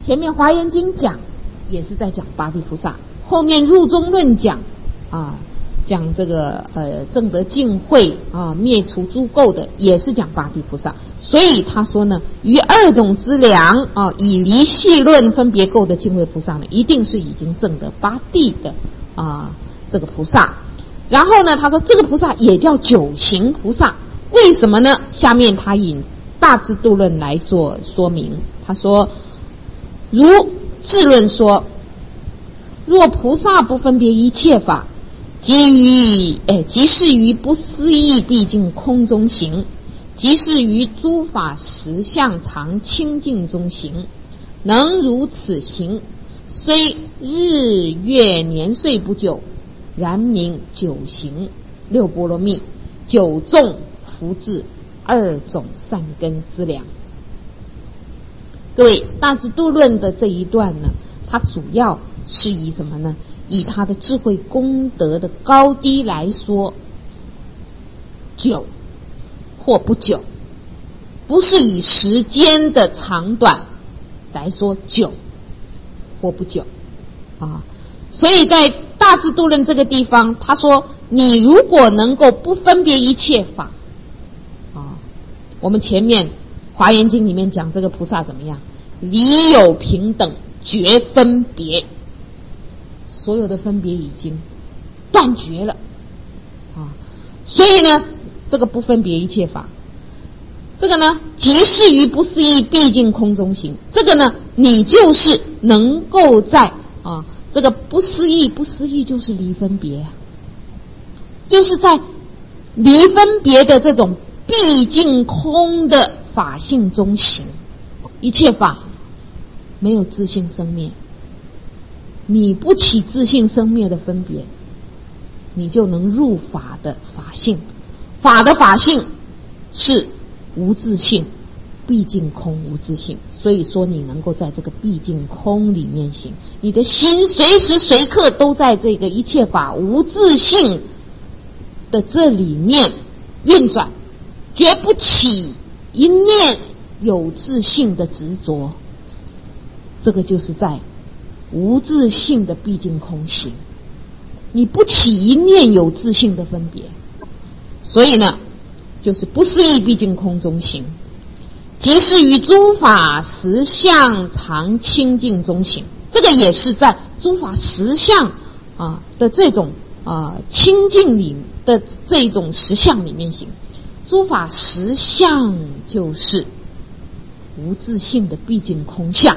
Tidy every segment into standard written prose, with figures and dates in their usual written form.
前面华严经讲也是在讲八地菩萨，后面入中论讲讲这个正得净慧灭除诸垢的也是讲八地菩萨。所以他说呢，于二种资粮以离细论分别垢的净慧菩萨呢，一定是已经证得八地的这个菩萨。然后呢，他说这个菩萨也叫九行菩萨，为什么呢？下面他引大智度论来做说明。他说，如智论说，若菩萨不分别一切法，即是于不思议毕竟空中行，即是于诸法实相常清净中行，能如此行，虽日月年岁不久，然名九行六波罗蜜，九众福智，二种善根资粮。各位，大智度论的这一段呢，它主要是以什么呢？以他的智慧功德的高低来说，久或不久，不是以时间的长短来说久或不久所以在大智度论这个地方，他说你如果能够不分别一切法我们前面华严经里面讲这个菩萨怎么样？离有平等，绝分别，所有的分别已经断绝了所以呢，这个不分别一切法，这个呢，即是于不思议毕竟空中行，这个呢，你就是能够在这个不思议就是离分别就是在离分别的这种毕竟空的法性中行。一切法没有自性生灭，你不起自性生灭的分别，你就能入法的法性。法的法性是无自性，毕竟空无自性，所以说你能够在这个毕竟空里面行，你的心随时随刻都在这个一切法无自性的这里面运转，绝不起一念有自性的执着，这个就是在无自性的毕竟空行，你不起一念有自性的分别，所以呢，就是不思议毕竟空中行，即是于诸法实相常清净中行，这个也是在诸法实相的这种清净里的这种实相里面行。诸法实相就是无自性的毕竟空相，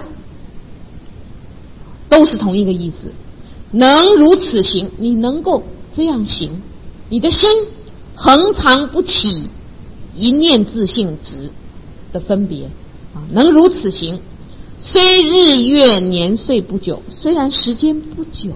都是同一个意思。能如此行，你能够这样行，你的心恒常不起一念自性执的分别能如此行，虽日月年岁不久，虽然时间不久，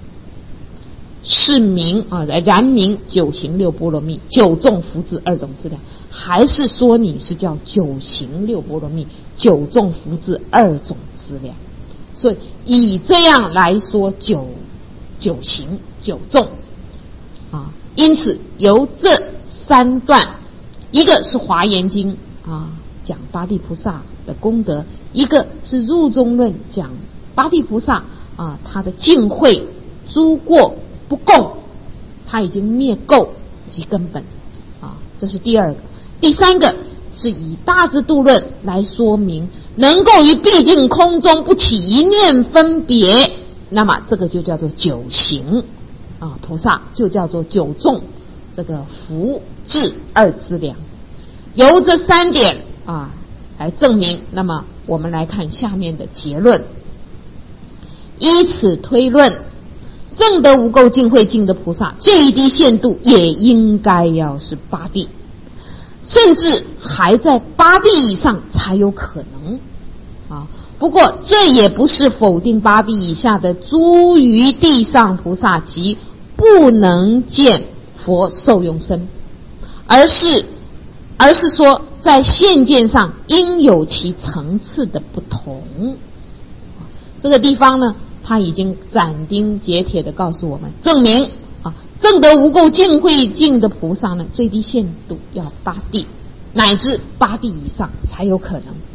是名然名九行六波罗蜜，九众福智，二种资粮，还是说你是叫九行六波罗蜜，九众福智，二种资粮。所以以这样来说九行九众因此由这三段，一个是华严经讲八地菩萨的功德，一个是入中论讲八地菩萨他的净慧诸过不共，他已经灭垢及根本这是第二个。第三个是以大智度论来说明，能够于毕竟空中不起一念分别，那么这个就叫做九行菩萨，就叫做九众这个福智二资粮。由这三点来证明，那么我们来看下面的结论。依此推论，证得无垢净慧净的菩萨，最低限度也应该要是八地，甚至还在八地以上才有可能不过这也不是否定八地以下的诸于地上菩萨及不能见佛受用身，而是说在现见上应有其层次的不同。这个地方呢，他已经斩钉截铁地告诉我们，证明证得无垢净慧净的菩萨呢，最低限度要八地，乃至八地以上才有可能。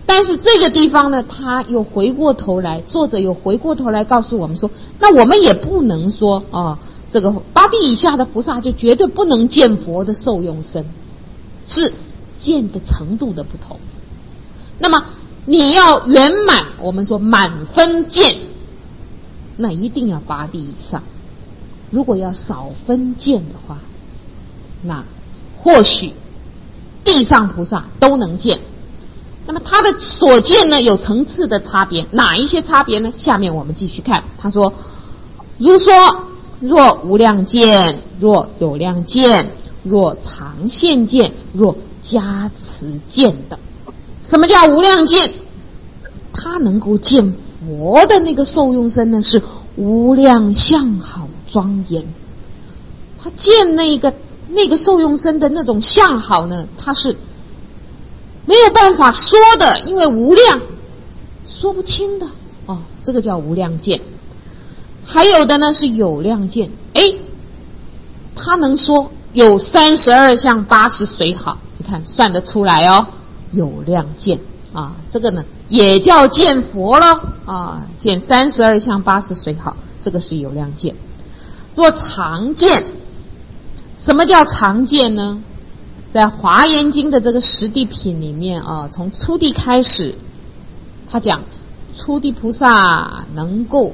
但是这个地方呢，他又回过头来，作者又回过头来告诉我们说，那我们也不能说这个八地以下的菩萨就绝对不能见佛的受用身，是见的程度的不同。那么你要圆满，我们说满分见，那一定要八地以上。如果要少分见的话，那或许地上菩萨都能见。那么他的所见呢，有层次的差别，哪一些差别呢？下面我们继续看。他说，如说若无量见，若有量见，若常现见，若加持见等。什么叫无量见？他能够见佛的那个受用身呢，是无量相好庄严。他见那个受用身的那种相好呢，他是没有办法说的，因为无量，说不清的这个叫无量见。还有的呢是有量见，他能说有32相80随好，你看算得出来有量见这个呢也叫见佛了见32相80随好，这个是有量见。若常见，什么叫常见呢？在华严经的这个十地品里面从初地开始，他讲初地菩萨能够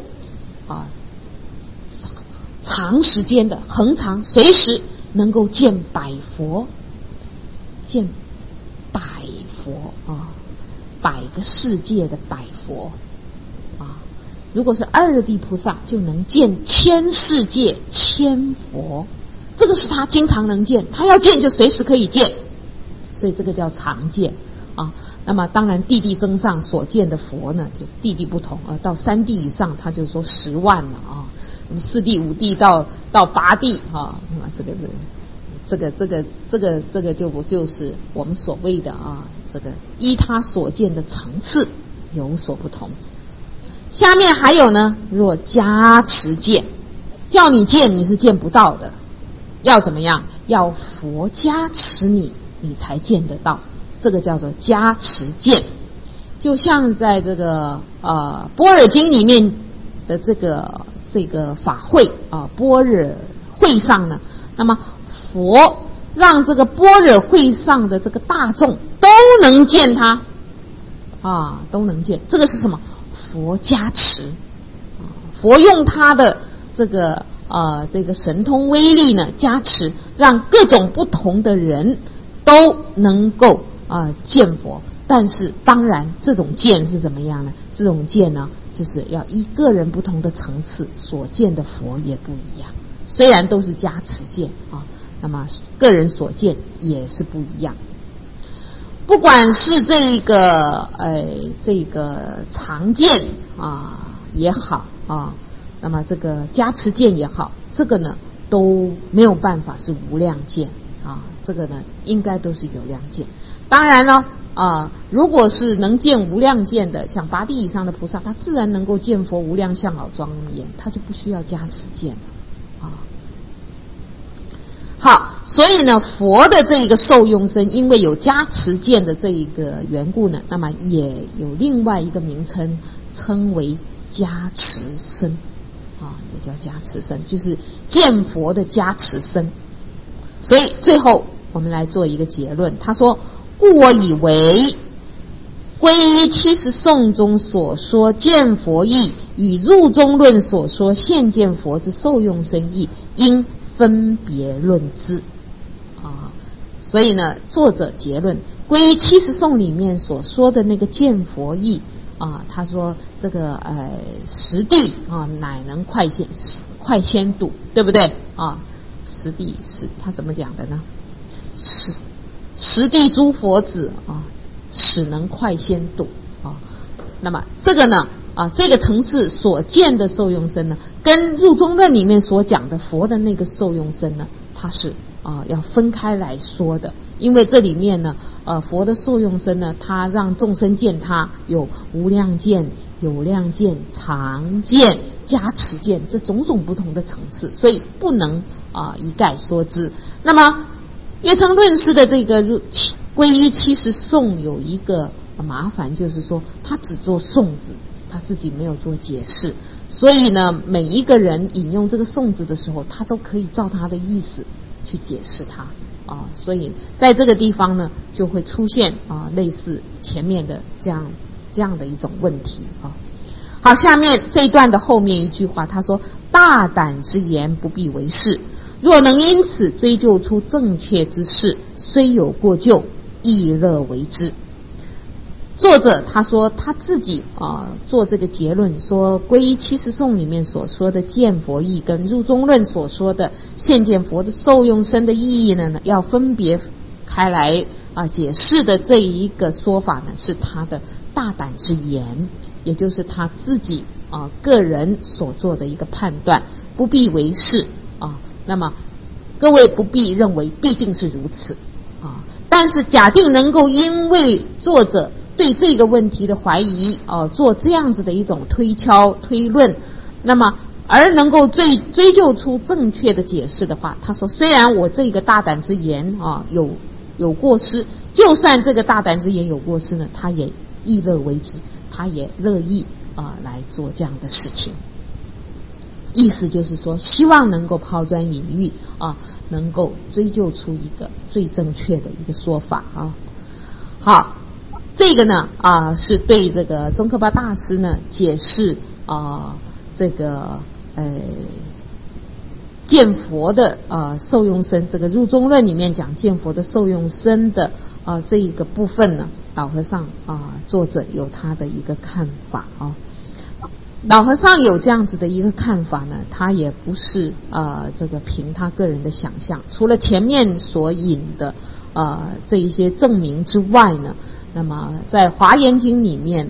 长时间的恒常随时能够见百佛，见百佛百个世界的百佛如果是二地菩萨就能见千世界千佛，这个是他经常能见，他要见就随时可以见，所以这个叫常见那么当然地地增上所见的佛呢，就地地不同到3地以上他就说10万了那么4地5地到8地这个就是我们所谓的这个依他所见的层次有所不同。下面还有呢，若加持见，叫你见你是见不到的，要怎么样？要佛加持你，你才见得到，这个叫做加持见。就像在这个般若经里面的这个法会般若会上呢，那么佛让这个般若会上的这个大众都能见他都能见，这个是什么？佛加持佛用他的这个神通威力呢加持，让各种不同的人都能够见佛。但是当然这种见是怎么样呢？这种见呢，就是要依个人不同的层次所见的佛也不一样，虽然都是加持见那么个人所见也是不一样。不管是这个常见也好那么这个加持见也好，这个呢都没有办法是无量见这个呢应该都是有量见。当然呢如果是能见无量见的，像8地以上的菩萨，他自然能够见佛无量相好庄严，他就不需要加持见了好，所以呢佛的这一个受用身，因为有加持见的这一个缘故呢，那么也有另外一个名称，称为加持身也叫加持身，就是见佛的加持身。所以最后我们来做一个结论，他说，故我以为皈依70颂中所说见佛义，与入中论所说现见佛之受用身义，应分别论之所以呢作者结论，皈依70颂里面所说的那个见佛义他说这个10地乃能快先度，对不对10地是他怎么讲的呢？10地诸佛子使能快先度那么这个呢这个层次所见的受用身呢，跟入中论里面所讲的佛的那个受用身呢，它是要分开来说的。因为这里面呢佛的受用身呢，它让众生见他有无量见、有量见、常见、加持见这种种不同的层次，所以不能一概说之。那么月称论师的这个皈依70颂有一个麻烦就是说他只做颂子，他自己没有做解释，所以呢每一个人引用这个颂子的时候，他都可以照他的意思去解释它所以在这个地方呢就会出现类似前面的这样的一种问题好，下面这一段的后面一句话，他说大胆之言不必为是，若能因此追究出正确之事，虽有过咎，亦乐为之。作者他说他自己做这个结论，说皈依七十颂里面所说的见佛义跟入中论所说的现见佛的受用身的意义呢，要分别开来解释的这一个说法呢，是他的大胆之言，也就是他自己个人所做的一个判断，不必为是那么各位不必认为必定是如此但是假定能够因为作者对这个问题的怀疑做这样子的一种推论，那么而能够追究出正确的解释的话，他说虽然我这个大胆之言有过失，就算这个大胆之言有过失呢，他也亦乐为之，他也乐意来做这样的事情。意思就是说希望能够抛砖引玉能够追究出一个最正确的一个说法好，这个呢是对这个宗喀巴大师呢解释这个见佛的受用身，这个入中论里面讲见佛的受用身的这一个部分呢，老和尚作者有他的一个看法老和尚有这样子的一个看法呢，他也不是这个凭他个人的想象，除了前面所引的这一些证明之外呢，那么在华严经里面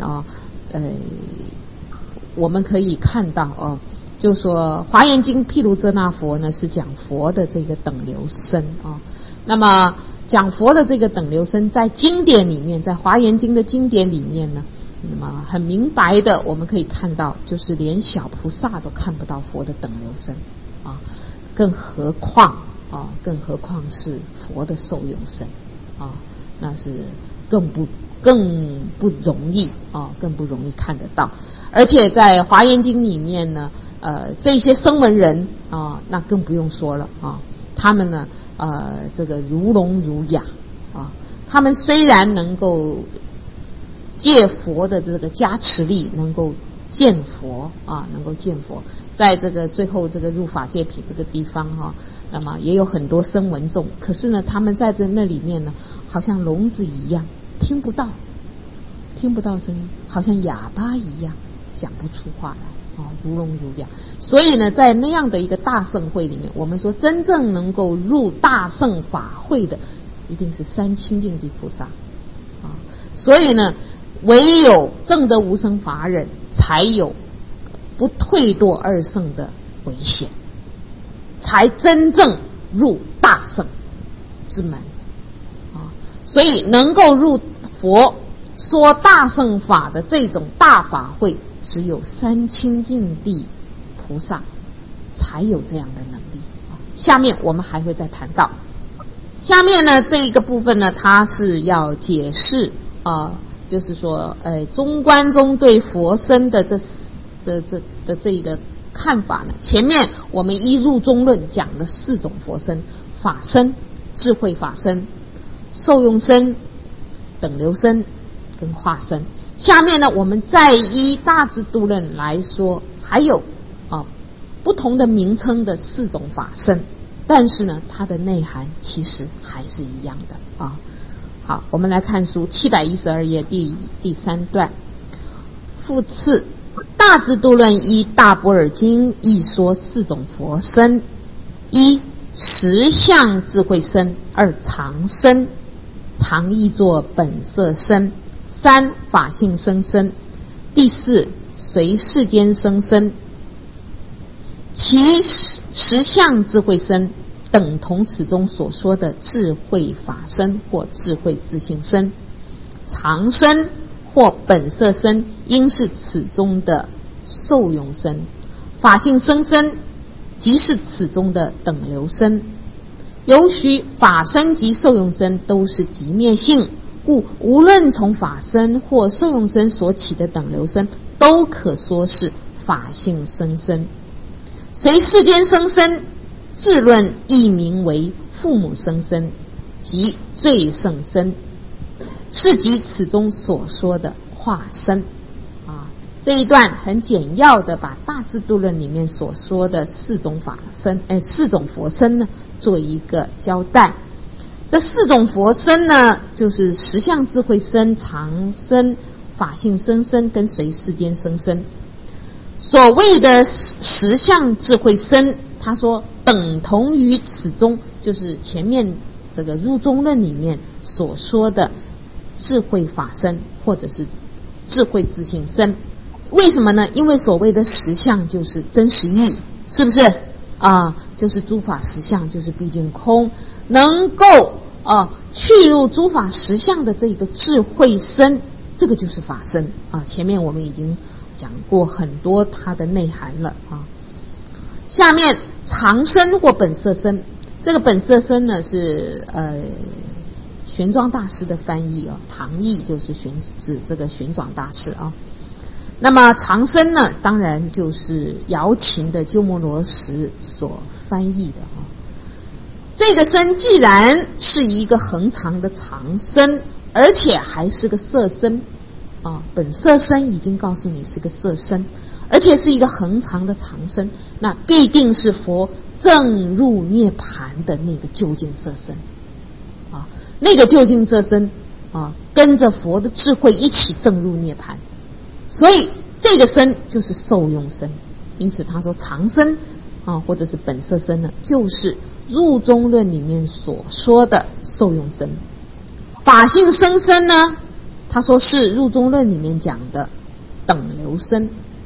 我们可以看到就说华严经毗卢遮那佛呢是讲佛的这个等流身那么讲佛的这个等流身在经典里面，在华严经的经典里面呢，那么很明白的我们可以看到，就是连小菩萨都看不到佛的等流身更何况是佛的受用身那是更不容易更不容易看得到。而且在华严经里面呢这些声闻人那更不用说了他们呢这个如聋如哑他们虽然能够借佛的这个加持力能够见佛能够见佛，在这个最后这个入法界品这个地方那么也有很多声闻众，可是呢他们在那里面呢好像聋子一样，听不到声音，好像哑巴一样，讲不出话来如聋如哑。所以呢在那样的一个大盛会里面，我们说真正能够入大乘法会的一定是三清净地菩萨所以呢唯有证得无生法忍，才有不退堕二乘的危险，才真正入大乘之门所以能够入佛说大乘法的这种大法会，只有三清净地菩萨才有这样的能力下面我们还会再谈到。下面呢这一个部分呢，它是要解释就是说中观中对佛身的这一个看法呢，前面我们依入中论讲了4种佛身：法身、智慧法身、受用身、等流身跟化身。下面呢我们再依大智度论来说，还有不同的名称的4种法身，但是呢它的内涵其实还是一样的好，我们来看书712页第3段。复次，大智度论依大般若经亦说4种佛身：一、实相智慧身；二、常身，常译作本色身；三、法性生身；第四，随世间生身。其实相智慧身等同此中所说的智慧法身或智慧自性身，常身或本色身应是此中的受用身，法性生身即是此中的等流身。由于法身及受用身都是极灭性， 故无论从法身或受用身所起的等流身，都可说是法性生身。随世间生身，自论亦名为父母生身，即最胜身，是即此中所说的化身。这一段很简要的把大智度论里面所说的四种佛身呢做一个交代。这四种佛身呢，就是实相智慧身、常身、法性生身跟随世间生身。所谓的实相智慧身，他说等同于此中，就是前面这个入中论里面所说的智慧法身或者是智慧自性身。为什么呢？因为所谓的实相就是真实义，是不是就是诸法实相就是毕竟空，能够去入诸法实相的这个智慧身，这个就是法身前面我们已经讲过很多它的内涵了下面常身或本色身，这个本色身呢是玄奘大师的翻译唐译就是指这个玄奘大师那么常身呢，当然就是瑶琴的鸠摩罗什所翻译的这个身既然是一个恒常的常身，而且还是个色身本色身已经告诉你是个色身，而且是一个恒常的常身，那必定是佛正入涅盘的那个究竟色身那个究竟色身跟着佛的智慧一起正入涅盘，所以这个身就是受用身。因此他说常身或者是本色身呢，就是入中论里面所说的受用身。法性生身呢，他说是入中论里面讲的等流身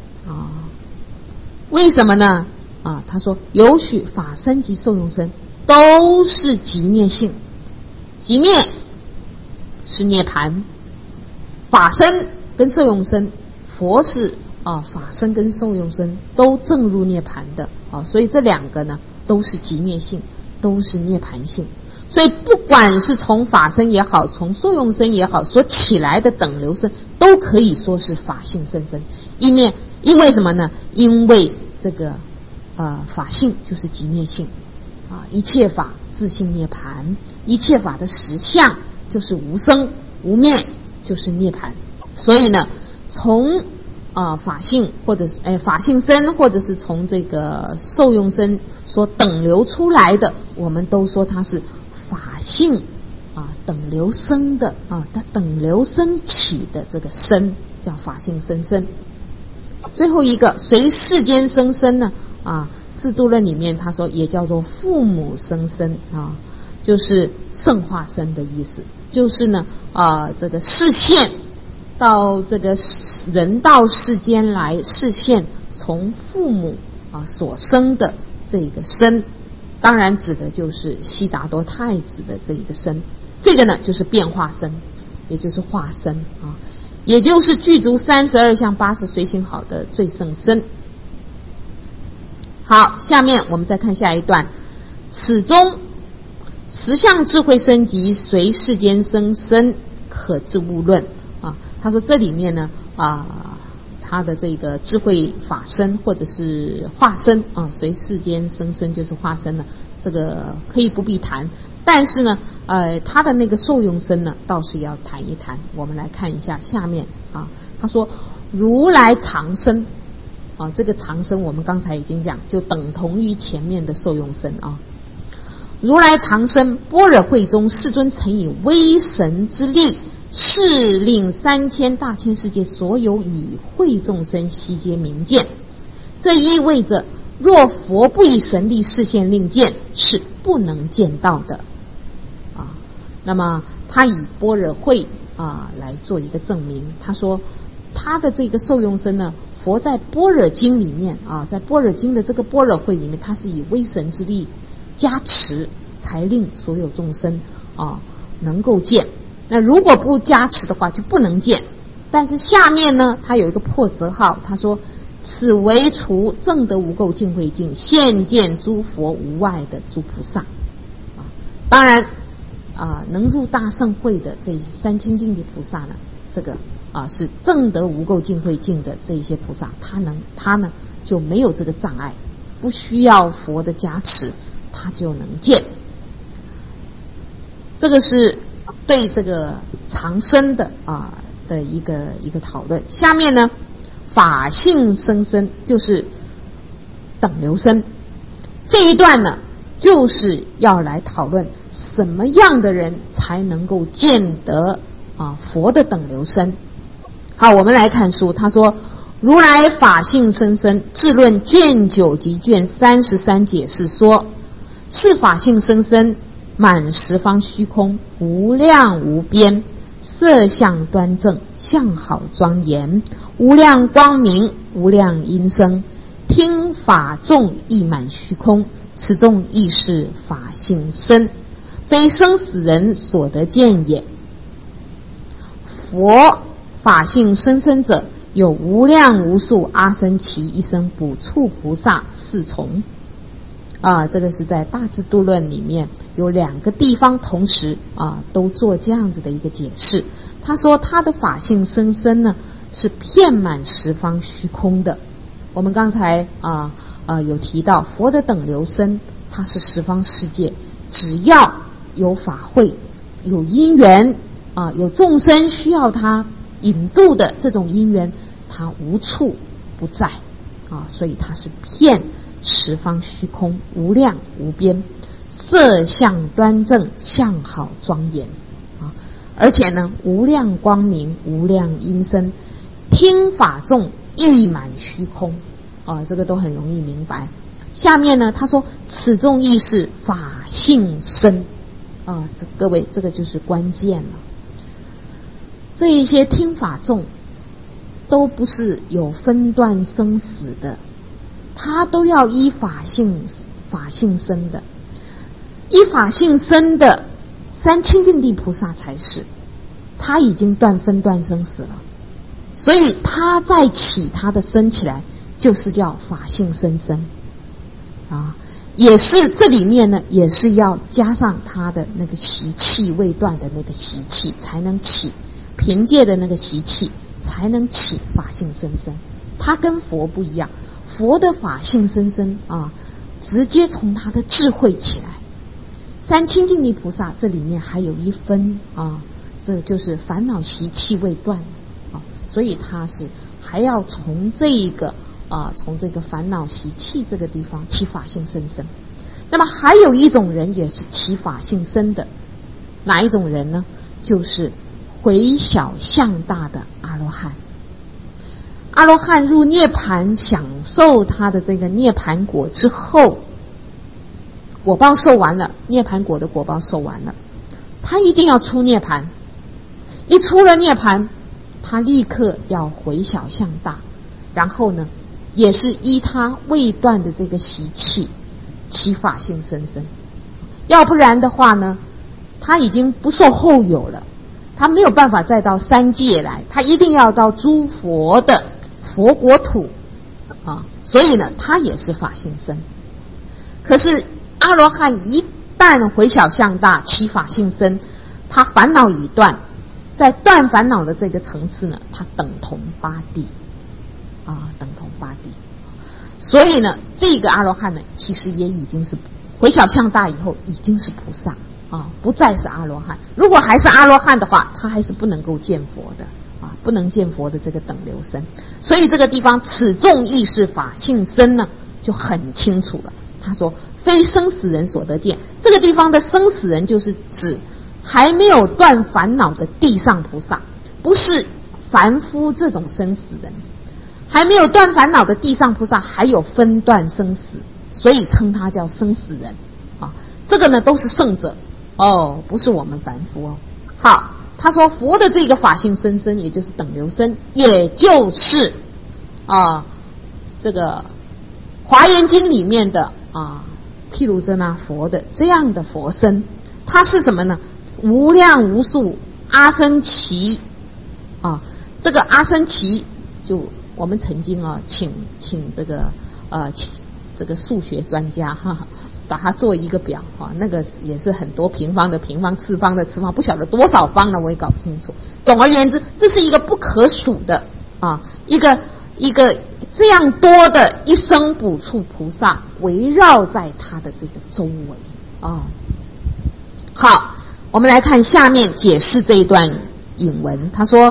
为什么呢他说有许法身及受用身都是寂灭性，寂灭是涅盘，法身跟受用身，佛是法身跟受用身都正入涅盘的所以这两个呢都是寂灭性，都是涅盘性。所以不管是从法身也好，从受用身也好所起来的等流身，都可以说是法性生身。因为什么呢？因为这个法性就是寂灭性一切法自性涅盘，一切法的实相就是无生无灭，就是涅盘。所以呢，从法性或者是法性身，或者是从这个受用身所等流出来的，我们都说它是法性等流生的它等流生起的这个身叫法性生身。最后一个随世间生身呢智度论里面他说也叫做父母生身就是圣化身的意思，就是呢这个示现到这个人道世间来示现从父母所生的这个身，当然指的就是悉达多太子的这一个身。这个呢就是变化身，也就是化身也就是具足32相80随行好的最胜身。好，下面我们再看下一段。此中实相智慧身及随世间生身可知物论他说这里面呢他的这个智慧法身或者是化身随世间生身就是化身呢，这个可以不必谈。但是呢他的那个受用身呢倒是要谈一谈。我们来看一下下面他说如来常身这个常身我们刚才已经讲，就等同于前面的受用身如来常身般若会中世尊曾以威神之力是令3000大千世界所有与会众生悉皆明见。这意味着若佛不以神力示现令见，是不能见到的那么他以般若会来做一个证明。他说他的这个受用身呢，佛在般若经里面在般若经的这个般若会里面，他是以威神之力加持，才令所有众生能够见。那如果不加持的话就不能见。但是下面呢他有一个破折号，他说此为除正得无垢净慧境，现见诸佛无外的诸菩萨当然能入大圣会的这三清净的菩萨呢，这个是证得无垢净慧境的这一些菩萨，他呢就没有这个障碍，不需要佛的加持，他就能见。这个是对这个长生的的一个讨论。下面呢，法性生身就是等流身，这一段呢就是要来讨论什么样的人才能够见得佛的等流身。好，我们来看书，他说如来法性生身智论卷9及卷33解释说，是法性生身满十方虚空，无量无边，色相端正，相好庄严，无量光明，无量音声，听法众亦满虚空，此众亦是法性身，非生死人所得见也。佛法性生身者，有无量无数阿僧祇一生补处菩萨四重。这个是在大智度论里面有2个地方同时都做这样子的一个解释。他说他的法性生身呢是遍满十方虚空的。我们刚才有提到佛的等流身，它是十方世界，只要有法会，有因缘有众生需要他引渡的这种因缘，他无处不在所以他是遍十方虚空，无量无边，色相端正，相好庄严而且呢无量光明，无量音声，听法众亦满虚空这个都很容易明白。下面呢他说此众亦是法性身各位这个就是关键了。这一些听法众都不是有分段生死的，他都要依法性身的，依法性身的三清净地菩萨才是，他已经断分段生死了，所以他再起他的身起来，就是叫法性生身也是这里面呢，也是要加上他的那个习气未断的那个习气才能起，凭借的那个习气才能起法性生身。他跟佛不一样，佛的法性生身直接从他的智慧起来。三清净地菩萨这里面还有一分这就是烦恼习气未断所以他是还要从这个烦恼习气这个地方起法性生身。那么还有一种人也是起法性生的，哪一种人呢？就是回小向大的阿罗汉。阿罗汉入涅盘，享受他的这个涅盘果之后，果报受完了，涅盘果的果报受完了，他一定要出涅盘。一出了涅盘，他立刻要回小向大，然后呢也是依他未断的这个习气起法性生身。要不然的话呢，他已经不受后有了，他没有办法再到三界来，他一定要到诸佛的佛国土所以呢他也是法性身。可是阿罗汉一旦回小向大起法性身，他烦恼已断，在断烦恼的这个层次呢，他等同八地等同八地。所以呢这个阿罗汉呢其实也已经是回小向大以后已经是菩萨不再是阿罗汉。如果还是阿罗汉的话，他还是不能够见佛的不能见佛的这个等流身。所以这个地方此众亦是法性身呢就很清楚了。他说非生死人所得见，这个地方的生死人就是指还没有断烦恼的地上菩萨，不是凡夫这种生死人。还没有断烦恼的地上菩萨还有分段生死，所以称他叫生死人这个呢都是圣者不是我们凡夫好，他说佛的这个法性生身，也就是等流身，也就是这个华严经里面的毗卢遮那佛的这样的佛身。它是什么呢？无量无数阿僧祇这个阿僧祇就我们曾经请这个这个数学专家把它做一个表啊，那个也是很多平方的平方、次方的次方，不晓得多少方了，我也搞不清楚。总而言之，这是一个不可数的啊，一个这样多的一生补处菩萨围绕在他的这个周围啊。好，我们来看下面解释这一段引文。他说，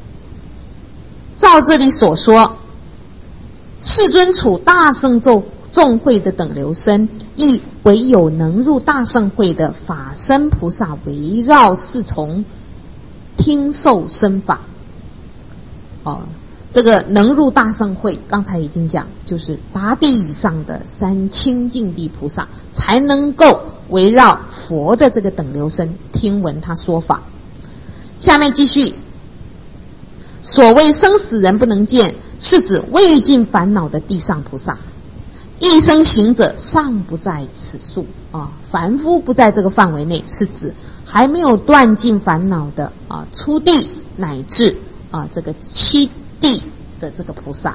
照这里所说，世尊处大圣众会的等流身，亦唯有能入大圣会的法身菩萨围绕四重听受身法。这个能入大圣会，刚才已经讲，就是8地以上的3清净地菩萨才能够围绕佛的这个等流身听闻他说法。下面继续，所谓生死人不能见，是指未尽烦恼的地上菩萨。一生行者尚不在此数啊，凡夫不在这个范围内，是指还没有断尽烦恼的啊初地乃至啊这个7地的这个菩萨。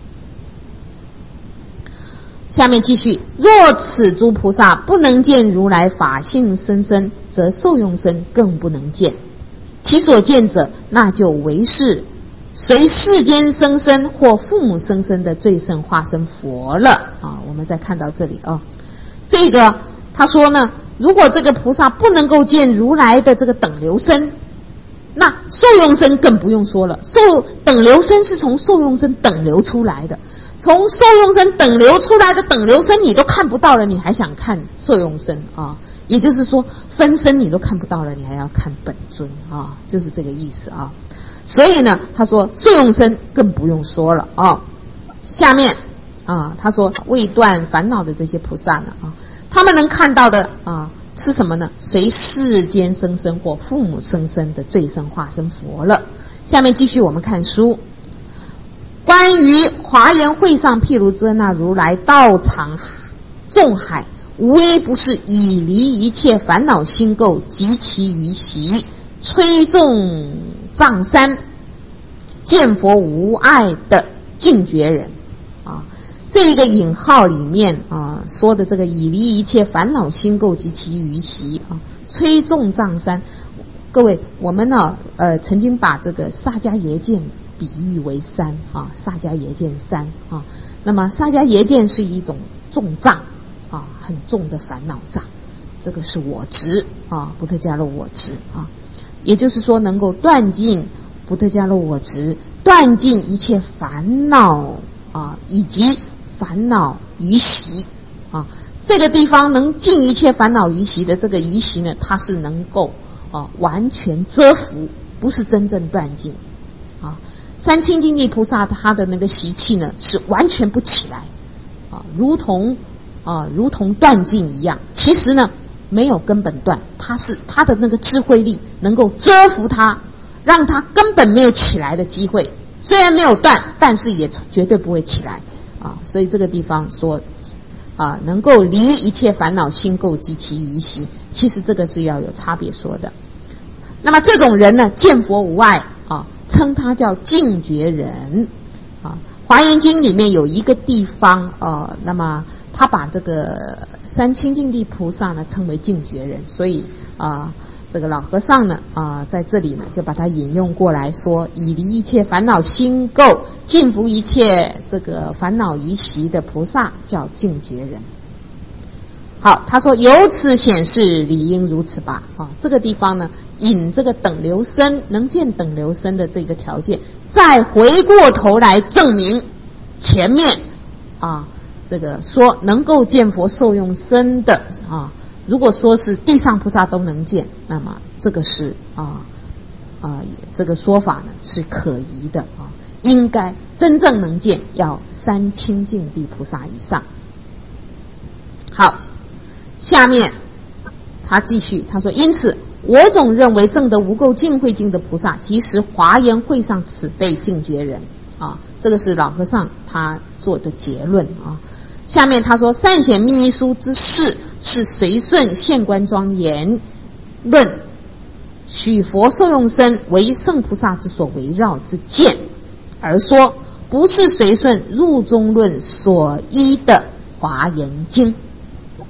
下面继续，若此诸菩萨不能见如来法性生身，则受用身更不能见。其所见者，那就为是随世间生身或父母生身的最胜化身佛了啊！我们再看到这里啊，这个他说呢，如果这个菩萨不能够见如来的这个等流身，那受用身更不用说了。等流身是从受用身等流出来的，从受用身等流出来的等流身你都看不到了，你还想看受用身啊？也就是说，分身你都看不到了，你还要看本尊啊，就是这个意思啊。所以呢，他说受用身更不用说了啊。下面啊，他说未断烦恼的这些菩萨呢啊，他们能看到的啊是什么呢？随世间生身或父母生身的最胜化身佛了。下面继续我们看书，关于华严会上譬如遮那如来道场众海，无一不是以离一切烦恼心垢及其余习，吹众藏山，见佛无碍的净觉人啊。这一个引号里面啊说的这个以离一切烦恼心垢及其余习啊，吹众藏山。各位，我们呢曾经把这个萨迦耶见比喻为山啊，萨迦耶见山啊。那么萨迦耶见是一种重障啊，很重的烦恼障，这个是我执啊，布特迦罗我执啊。也就是说，能够断尽布特迦罗我执，断尽一切烦恼啊，以及烦恼余习啊。这个地方能尽一切烦恼余习的这个余习呢，它是能够完全遮伏，不是真正断尽啊。三清净地菩萨他的那个习气呢，是完全不起来啊，如同断尽一样。其实呢，没有根本断，他的那个智慧力能够遮伏他，让他根本没有起来的机会。虽然没有断，但是也绝对不会起来啊。所以这个地方说啊，能够离一切烦恼心垢及其余习，其实这个是要有差别说的。那么这种人呢，见佛无碍啊，称他叫净觉人啊。华严经里面有一个地方那么他把这个三清净地菩萨呢称为净觉人，所以这个老和尚呢在这里呢就把它引用过来说，以离一切烦恼心垢，尽伏一切这个烦恼余习的菩萨叫净觉人。好，他说由此显示理应如此吧这个地方呢引这个等流身能见等流身的这个条件，再回过头来证明前面这个说能够见佛受用身的如果说是地上菩萨都能见，那么这个是这个说法呢是可疑的应该真正能见要三清净地菩萨以上。好，下面他继续他说，因此我总认为证得无垢净慧境的菩萨，即是华严会上此辈净觉人这个是老和尚他做的结论下面他说，善显密意书之事是随顺现观庄严论许佛受用身为圣菩萨之所围绕之见，而说不是随顺入中论所依的华严经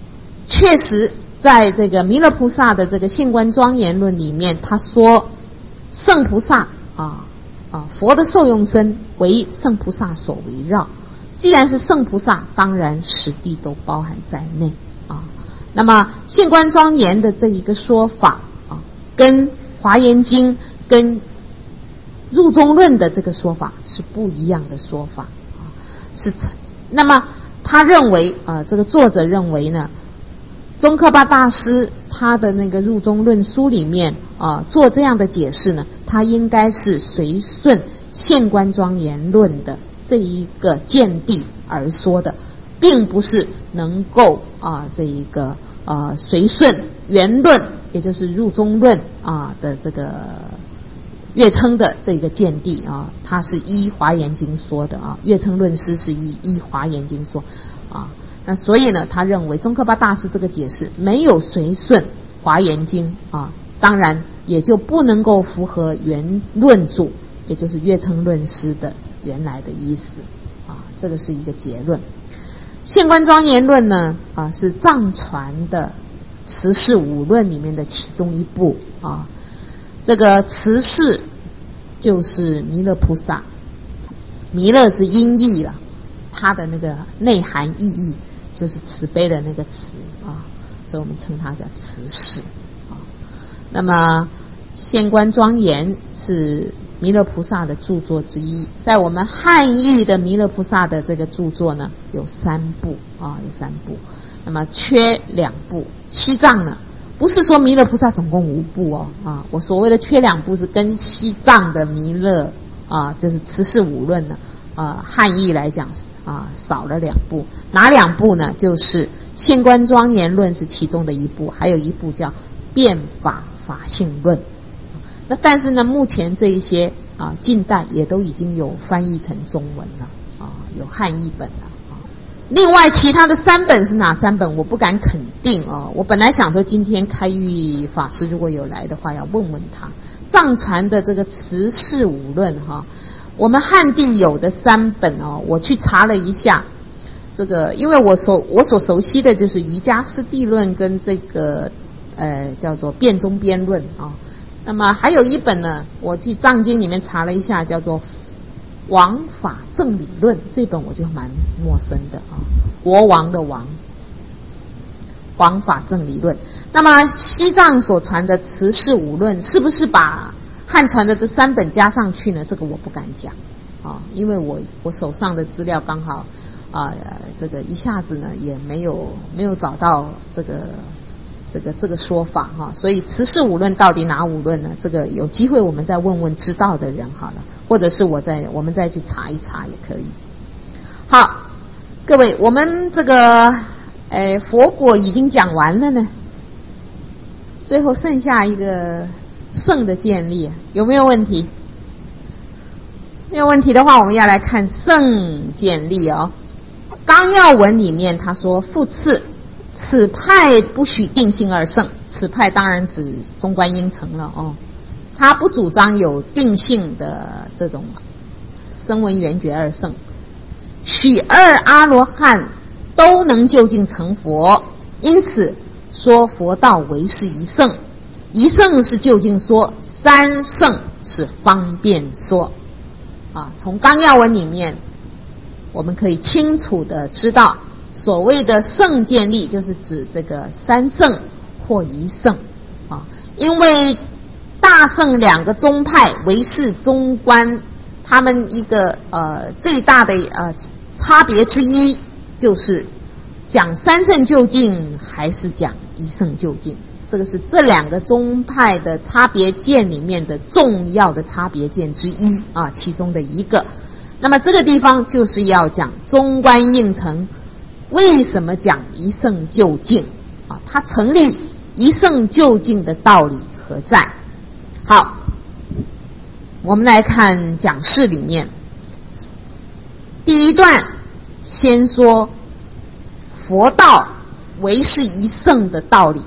确实在这个弥勒菩萨的这个现观庄严论里面，他说圣菩萨佛的受用身为圣菩萨所围绕。既然是圣菩萨，当然十地都包含在内啊。那么现观庄严的这一个说法啊，跟华严经跟入中论的这个说法是不一样的说法啊。那么他认为这个作者认为呢，宗喀巴大师他的那个入中论书里面做这样的解释呢，他应该是随顺现观庄严论的这一个见地而说的，并不是能够这一个随顺原论，也就是入中论的这个月称的这个见地他是依华严经说的月称论师是依华严经说那所以呢，他认为宗喀巴大师这个解释没有随顺华严经当然也就不能够符合原论主，也就是月称论师的原来的意思这个是一个结论。现观庄严论呢是藏传的慈氏五论里面的其中一部这个慈氏就是弥勒菩萨，弥勒是音译了，它的那个内涵意义就是慈悲的那个慈所以我们称它叫慈氏那么现观庄严是弥勒菩萨的著作之一，在我们汉译的弥勒菩萨的这个著作呢有3部那么缺2部。西藏呢不是说弥勒菩萨总共5部我所谓的缺2部是跟西藏的弥勒就是慈氏五论呢汉译来讲少了2部。哪2部呢？就是现观庄严论是其中的一部，还有一部叫变法法性论。那但是呢，目前这一些近代也都已经有翻译成中文了有汉译本了另外其他的3本是哪3本我不敢肯定我本来想说今天开玉法师如果有来的话要问问他。藏传的这个慈氏五论我们汉地有的3本我去查了一下，这个因为我所熟悉的就是瑜伽师地论跟这个叫做辩中边论那么还有一本呢，我去藏经里面查了一下，叫做王法正理论，这本我就蛮陌生的国王的王，王法正理论。那么西藏所传的慈氏五论是不是把汉传的这3本加上去呢？这个我不敢讲因为我手上的资料刚好这个一下子呢也没有找到这个说法所以慈氏五论到底哪5论呢？这个有机会我们再问问知道的人好了，或者是我们再去查一查也可以。好，各位，我们这个佛果已经讲完了呢，最后剩下一个圣的建立，有没有问题？没有问题的话，我们要来看圣建立纲要文里面他说复次，此派不许定性而圣，此派当然指中观应成了他不主张有定性的这种声闻缘觉二圣，许2阿罗汉都能究竟成佛，因此说佛道为是一圣，一圣是究竟说，3圣是方便说从纲要文里面我们可以清楚的知道，所谓的圣建立就是指这个3圣或一圣因为大圣2个宗派唯识中观，他们一个最大的差别之一就是讲3圣究竟还是讲一圣究竟，这个是这2个宗派的差别见里面的重要的差别见之一其中的一个。那么这个地方就是要讲中观应成为什么讲一圣究竟它成立一圣究竟的道理何在。好，我们来看讲释里面第一段先说佛道为是一圣的道理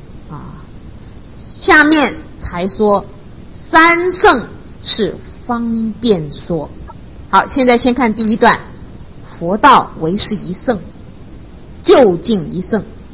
下面才说3圣是方便说。好，现在先看第一段，佛道为是一圣，究竟一圣。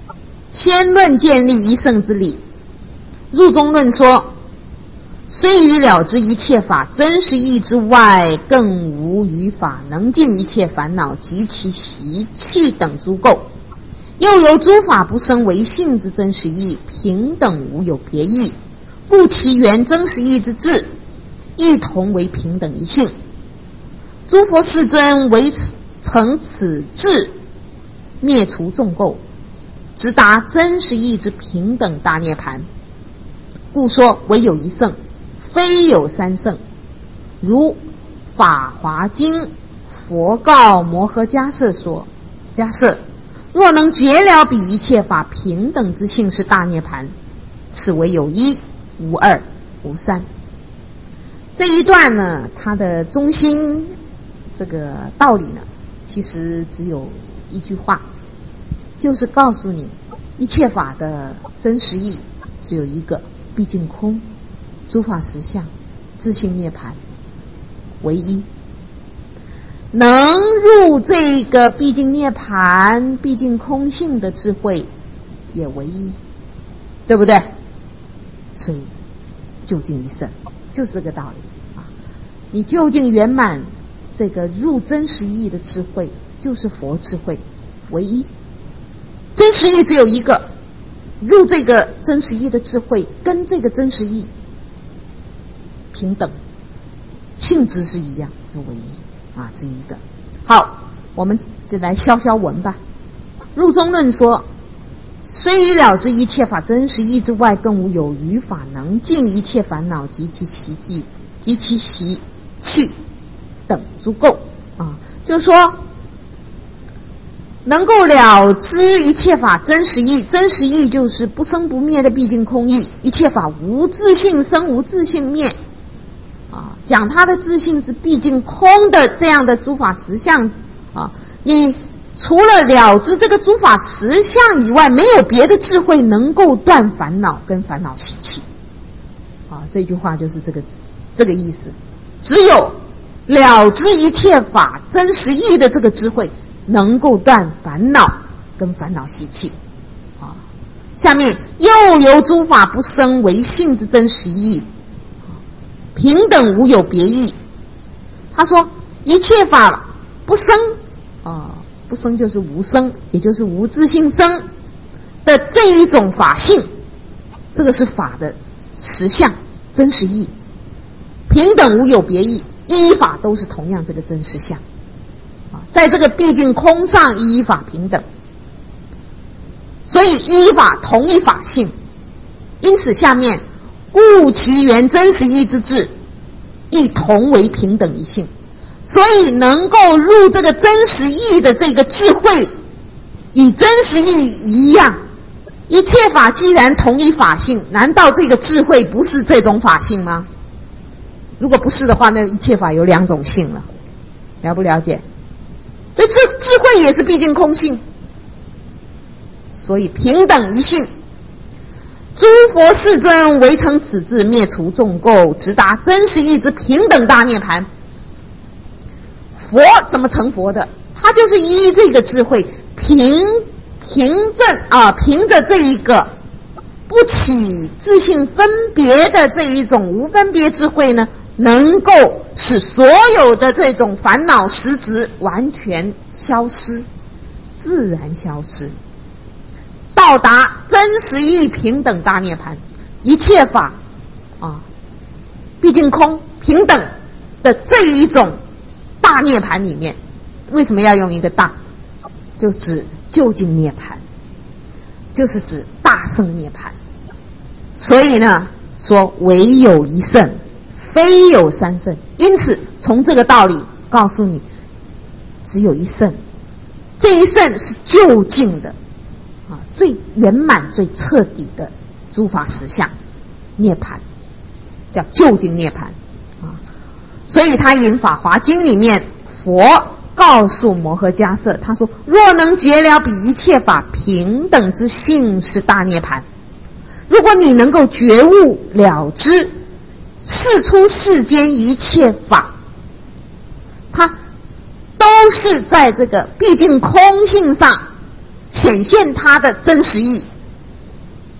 先论建立一圣之理。入中论说，虽于了知一切法真实义之外，更无余法能尽一切烦恼及其习气等诸垢，又由诸法不生为性之真实义，平等无有别义，故其原真实义之智，亦同为平等一性。诸佛世尊为成此智，灭除众垢，直达真实义之平等大涅槃，故说唯有一圣，非有三圣。如法华经佛告摩诃迦叶说：迦叶，若能觉了彼一切法平等之性是大涅槃，此为有一无二无三。这一段呢，它的中心这个道理呢，其实只有一句话，就是告诉你一切法的真实义只有一个，毕竟空，诸法实相，自性涅槃，唯一。能入这个毕竟涅槃、毕竟空性的智慧也唯一，对不对？所以究竟一圣就是这个道理啊！你究竟圆满这个入真实义的智慧，就是佛智慧，唯一。真实义只有一个，入这个真实义的智慧跟这个真实义平等，性质是一样，就唯一啊，只有一个。好，我们就来消消文吧。入中论说，虽于了知一切法真实义之外，更无有余法能尽一切烦恼及其习迹及其习气等诸垢啊，就是说能够了知一切法真实义，真实义就是不生不灭的毕竟空义，一切法无自性生，无自性灭啊，讲它的自性是毕竟空的这样的诸法实相啊，你除了了知这个诸法实相以外，没有别的智慧能够断烦恼跟烦恼习气啊，这句话就是这个意思。只有了知一切法真实义的这个智慧，能够断烦恼跟烦恼习气啊。下面又由诸法不生为性之真实义，平等无有别义。他说一切法不生啊，不生就是无生，也就是无自性生的这一种法性，这个是法的实相真实义，平等无有别义，依法都是同样这个真实相啊，在这个毕竟空上依法平等，所以依法同一法性。因此下面故其原真实义之智，亦同为平等一性。所以能够入这个真实义的这个智慧，与真实义一样。一切法既然同一法性，难道这个智慧不是这种法性吗？如果不是的话，那一切法有两种性了，了不了解？所以这智慧也是毕竟空性，所以平等一性。诸佛世尊为成此智，灭除众垢，直达真实义之平等大涅槃。佛怎么成佛的？他就是依这个智慧，凭着这一个不起自性分别的这一种无分别智慧呢，能够使所有的这种烦恼实质完全消失，自然消失，到达真实义平等大涅槃。一切法啊，毕竟空平等的这一种大涅槃里面，为什么要用一个大？就指究竟涅槃，就是指大圣涅槃。所以呢，说唯有一圣，非有三圣。因此从这个道理告诉你，只有一圣，这一圣是究竟的啊，最圆满最彻底的诸法实相涅槃，叫究竟涅槃啊。所以他引《法华经》里面佛告诉摩诃迦叶，他说若能觉了彼一切法平等之性是大涅槃。如果你能够觉悟了知世出世间一切法，它都是在这个毕竟空性上显现它的真实义，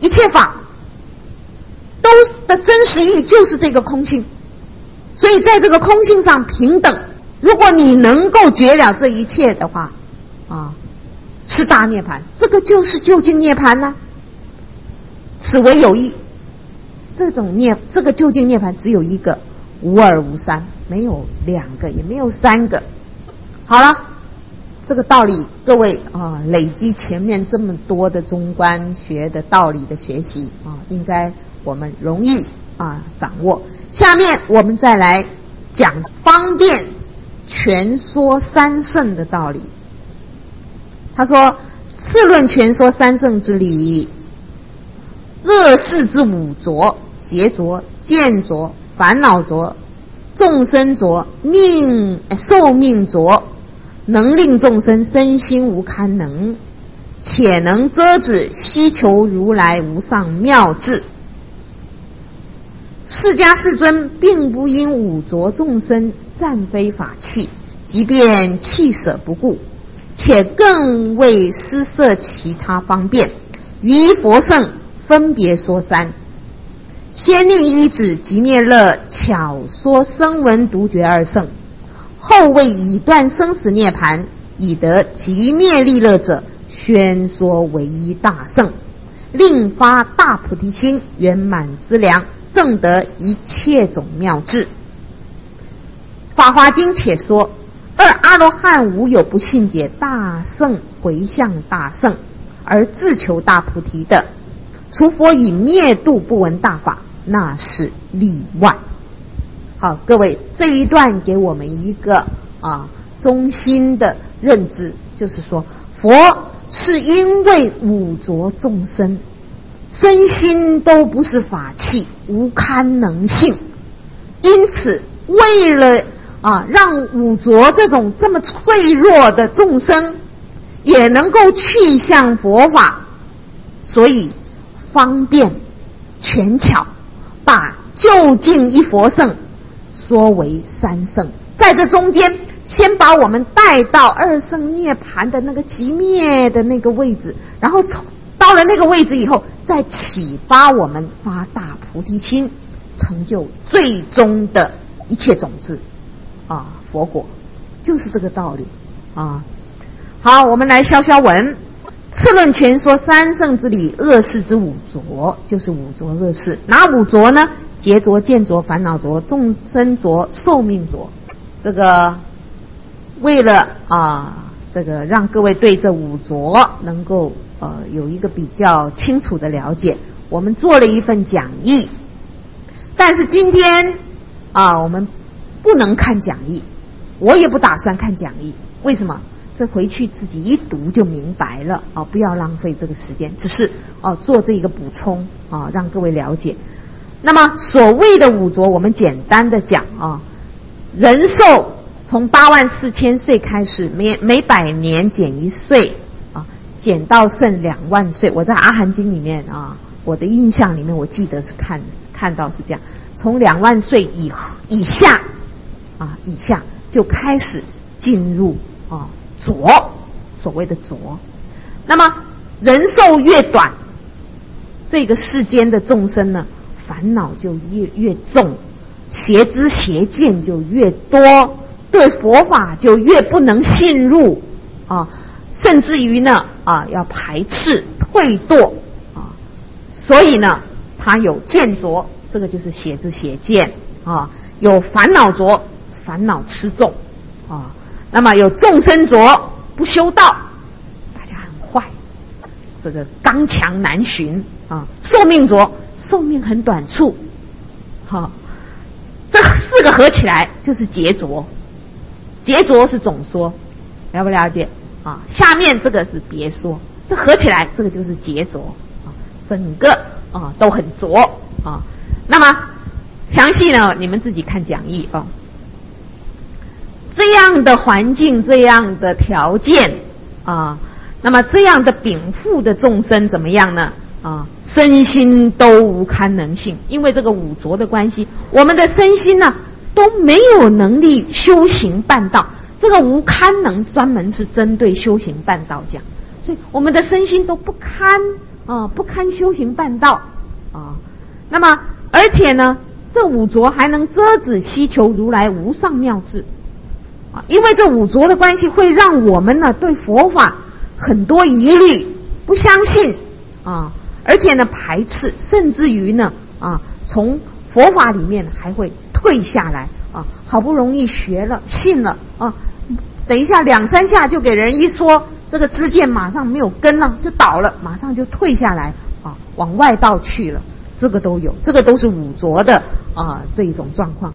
一切法都的真实意就是这个空性，所以在这个空性上平等。如果你能够觉了这一切的话，是大涅槃，这个就是究竟涅槃呢。此为有一，这个究竟涅槃只有一个，无二无三，没有两个，也没有三个。好了，这个道理各位累积前面这么多的中观学的道理的学习应该我们容易掌握。下面我们再来讲方便全说三圣的道理。他说：次论全说三圣之理，恶世之五浊，劫浊、见浊、烦恼浊、众生浊、寿命浊，能令众生身心无堪能，且能遮止希求如来无上妙智。释迦世尊并不因五浊众生暂非法器，即便弃舍不顾，且更为施设其他方便，于佛圣分别说三。先令依止即灭乐巧说声闻独觉二圣，后为以断生死涅槃，以得即灭利乐者，宣说唯一大圣，令发大菩提心，圆满资粮，证得一切种妙智。法华经且说：二阿罗汉无有不信解大圣回向大圣而自求大菩提的，除佛以灭度不闻大法，那是例外。好，各位，这一段给我们一个中心的认知，就是说佛是因为五浊众生身心都不是法器，无堪能性，因此为了让五浊这么脆弱的众生也能够去向佛法，所以方便权巧，把究竟一佛圣说为三圣。在这中间先把我们带到二圣涅槃的那个极灭的那个位置，然后到了那个位置以后，再启发我们发大菩提心，成就最终的一切种子佛果，就是这个道理好，我们来消消文。次论全说三圣之理，恶世之五浊，就是五浊恶世。哪五浊呢？劫浊、见浊、烦恼浊、众生浊、寿命浊。这个为了这个让各位对这五浊能够有一个比较清楚的了解，我们做了一份讲义。但是今天我们不能看讲义，我也不打算看讲义。为什么？这回去自己一读就明白了不要浪费这个时间，只是做这一个补充让各位了解。那么所谓的五浊，我们简单的讲人寿从84000岁开始，每100年减1岁减到剩2万岁。我在阿含经里面我的印象里面我记得是看到是这样，从2万岁以下就开始进入浊，所谓的浊。那么人寿越短，这个世间的众生呢，烦恼就越重，邪知邪见就越多，对佛法就越不能信入甚至于呢要排斥退堕所以呢他有见浊，这个就是邪知邪见有烦恼浊，烦恼吃重那么有众生浊，不修道，大家很坏，这个刚强难寻寿命浊，寿命很短促这4个合起来就是劫浊。劫浊是总说，了不了解下面这个是别说，这合起来这个就是劫浊整个都很浊那么详细呢你们自己看讲义这样的环境，这样的条件那么这样的禀赋的众生怎么样呢身心都无堪能性。因为这个五浊的关系，我们的身心呢都没有能力修行办道。这个无堪能专门是针对修行办道讲，所以我们的身心都不堪不堪修行办道那么而且呢，这五浊还能遮止希求如来无上妙智因为这五浊的关系，会让我们呢对佛法很多疑虑，不相信而且呢排斥，甚至于呢从佛法里面还会退下来好不容易学了信了等一下2、3下就给人一说，这个知见马上没有根了，就倒了，马上就退下来往外道去了，这个都有，这个都是五浊的这一种状况。